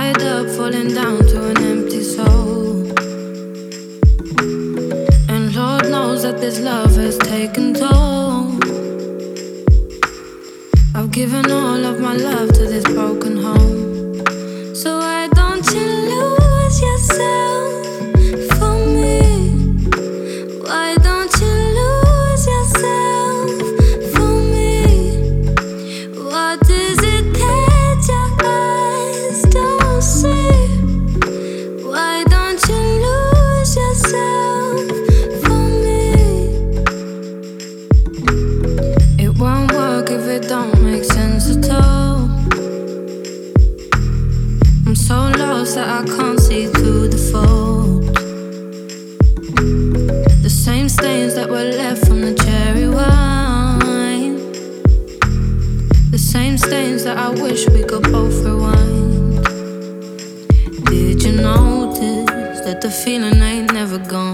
Tied up, falling down to an empty soul. And Lord knows that this love has taken toll. I've given all of my love to this broken home. So why don't you lose yourself for me? Why don't you lose yourself for me? What is it that your eyes don't see? Why don't you lose yourself for me? It won't work if it don't make sense at all. I'm so lost that I can't see through the fold. The same stains that were left from the cherry wine, the same stains that I wish we could both rewind. Did you notice that the feeling ain't never gone?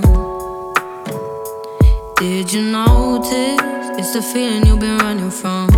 Did you notice it's the feeling you've been running from?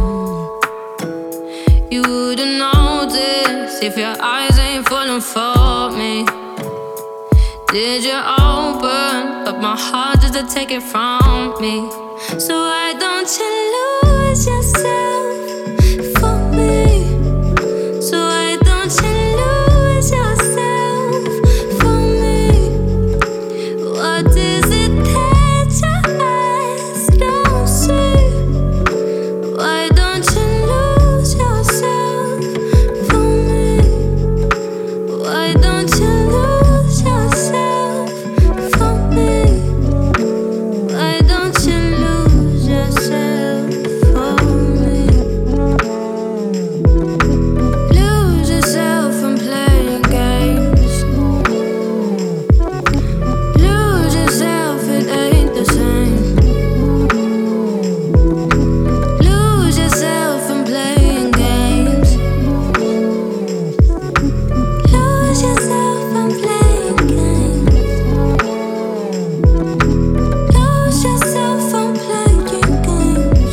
You wouldn't notice if your eyes ain't falling for me. Did you open up my heart just to take it from me? So why don't you lose yourself for me? So why don't you lose yourself for me? What is it that your eyes don't see? Why don't you lose yourself for me? Why don't you lose yourself for me? Why don't you lose yourself for me? Lose yourself in playing games. Lose yourself, it ain't the same. Lose yourself in playing games. Lose yourself in playing games. Lose yourself in playing games.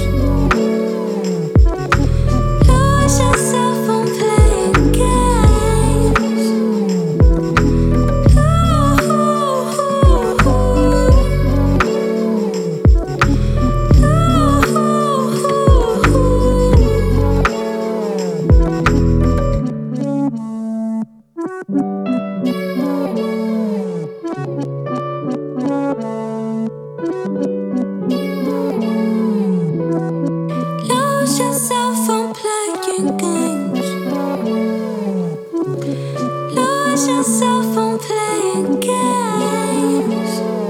Lose yourself in playing games. Lose yourself in playing games. Lose yourself in playing games.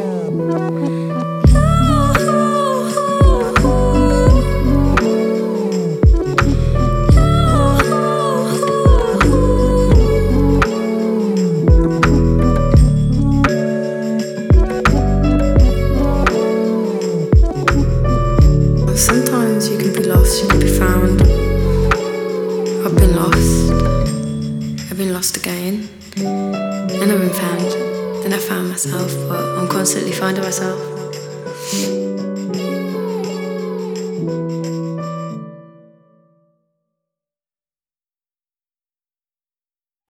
Sometimes you can be lost and be found. I've been lost. I've been lost again. And I've been found. Then I found myself, but I'm constantly finding myself.